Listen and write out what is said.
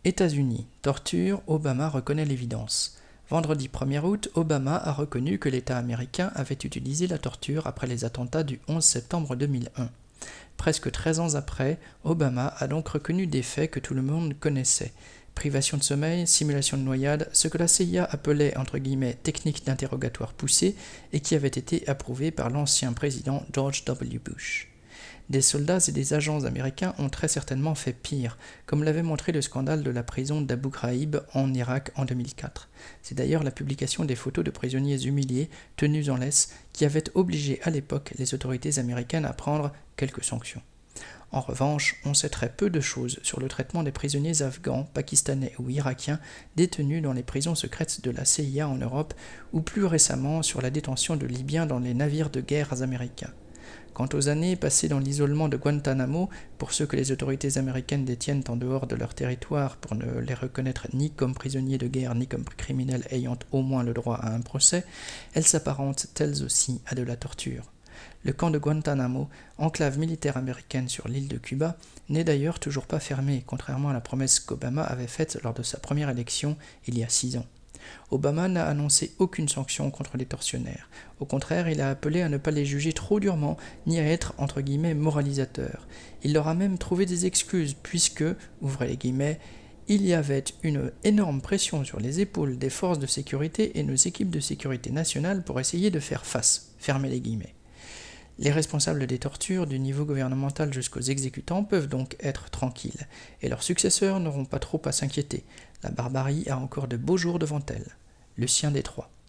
États-Unis, torture, Obama reconnaît l'évidence. Vendredi 1er août, Obama a reconnu que l'État américain avait utilisé la torture après les attentats du 11 septembre 2001. Presque 13 ans après, Obama a donc reconnu des faits que tout le monde connaissait. Privation de sommeil, simulation de noyade, ce que la CIA appelait entre guillemets technique d'interrogatoire poussée et qui avait été approuvé par l'ancien président George W. Bush. Des soldats et des agents américains ont très certainement fait pire, comme l'avait montré le scandale de la prison d'Abu Ghraib en Irak en 2004. C'est d'ailleurs la publication des photos de prisonniers humiliés, tenus en laisse, qui avait obligé à l'époque les autorités américaines à prendre quelques sanctions. En revanche, on sait très peu de choses sur le traitement des prisonniers afghans, pakistanais ou irakiens détenus dans les prisons secrètes de la CIA en Europe, ou plus récemment sur la détention de Libyens dans les navires de guerre américains. Quant aux années passées dans l'isolement de Guantanamo, pour ceux que les autorités américaines détiennent en dehors de leur territoire pour ne les reconnaître ni comme prisonniers de guerre ni comme criminels ayant au moins le droit à un procès, elles s'apparentent elles aussi à de la torture. Le camp de Guantanamo, enclave militaire américaine sur l'île de Cuba, n'est d'ailleurs toujours pas fermé, contrairement à la promesse qu'Obama avait faite lors de sa première élection il y a 6 ans. Obama n'a annoncé aucune sanction contre les tortionnaires. Au contraire, il a appelé à ne pas les juger trop durement, ni à être, entre guillemets, moralisateur. Il leur a même trouvé des excuses, puisque, ouvrez les guillemets, il y avait une énorme pression sur les épaules des forces de sécurité et nos équipes de sécurité nationale pour essayer de faire face, fermez les guillemets. Les responsables des tortures, du niveau gouvernemental jusqu'aux exécutants, peuvent donc être tranquilles, et leurs successeurs n'auront pas trop à s'inquiéter. La barbarie a encore de beaux jours devant elle. Lucien Détroit.